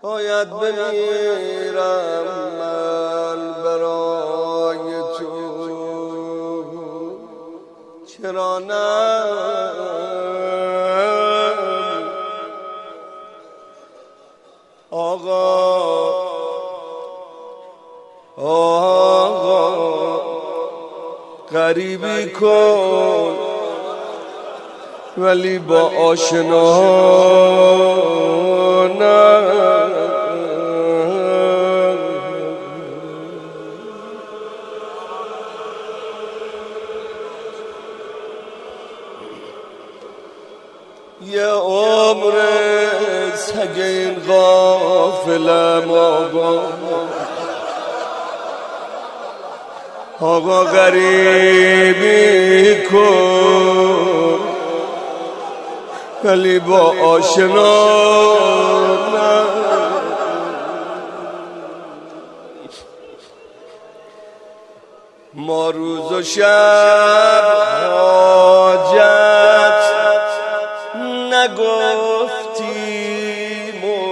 باید بمیرم من برای تو، چرا نه؟ آقا غریبی کن ولی با آشنا نه. یه عمر سگ این غافلم آقا غریبی کن ولی با آشنا نه. ما روز و شب حاجت نگفتیم و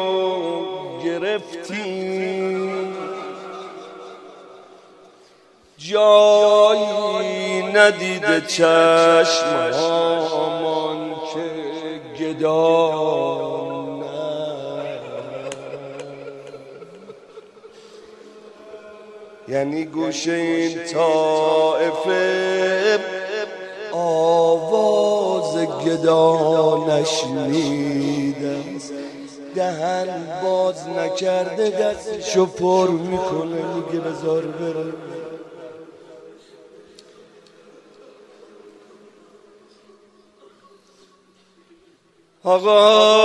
گرفتیم، جایی ندیده چشمهامان که گدا نه. یعنی گوش این طائفه آواز گدا نشنیده، دهن باز نکرده دستشو پر میکنه میگه بذار بره. آقا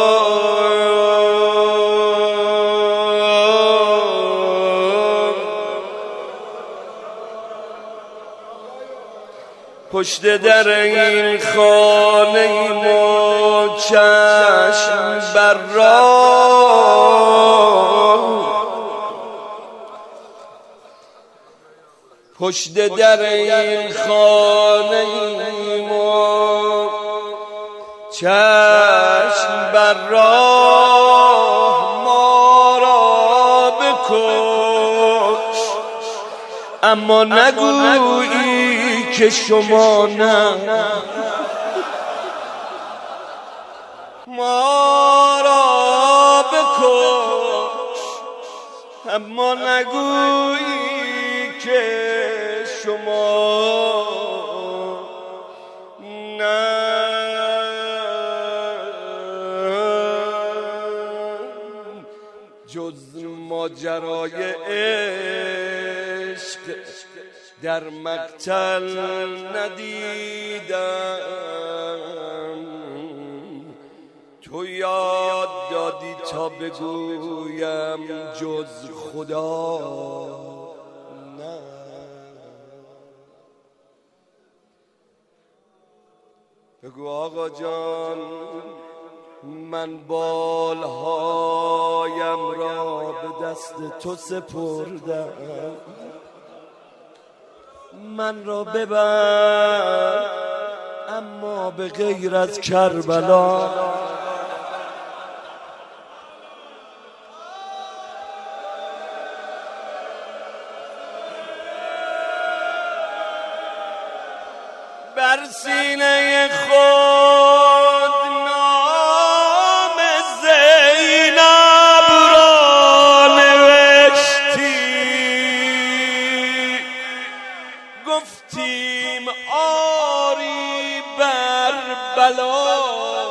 پشت در این خانه ایم و چشم بر راه، پشت در این خانه ایم و چشم بر راه، ما را بکش اما نگویی که شما نه. ما را بکش اما نگویی که شما نه. جز ماجرای عشق در مقتل ندیدم، تو یاد دادی تا بگویم جز خدا نه. بگو آقا جان من بالهایم را به دست تو سپردم، من را ببر اما به غیر از کربلا. بر سینه خود نام زینب را نوشتی، گفتیم آری بر بلا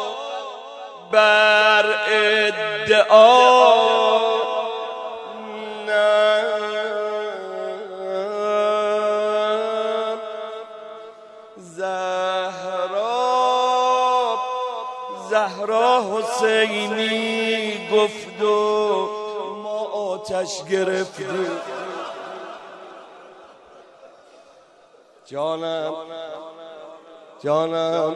بر ادعا نه. زهرا حسینی گفت و ما آتش گرفتیم. جانم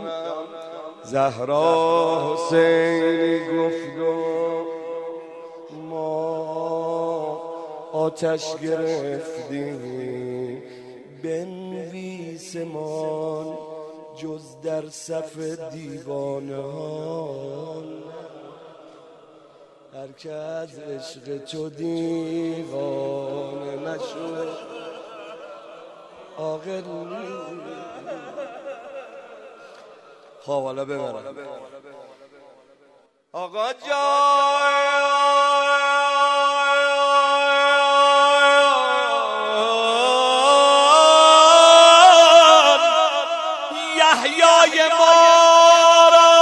زهرا حسینی گفت و ما آتش گرفتیم. بنویسمان جز در صف دیوانان هر که از عشق تو دیوانه نشد عاقل خب حالا ببرم آقا جان یحیای ما را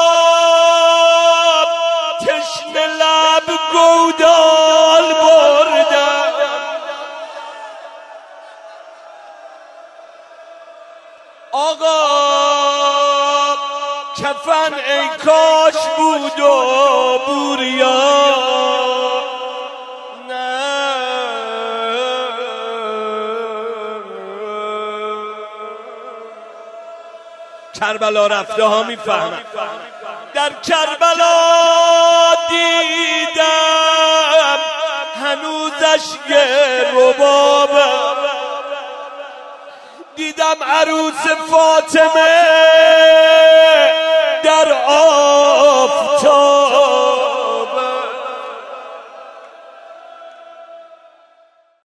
تشنه لب گودال بردم آقا کفن ای کاش بود و بوریا کربلا رفته ها میفهمن در کربلا دیدم هنوزش یه ربابم دیدم عروس فاطمه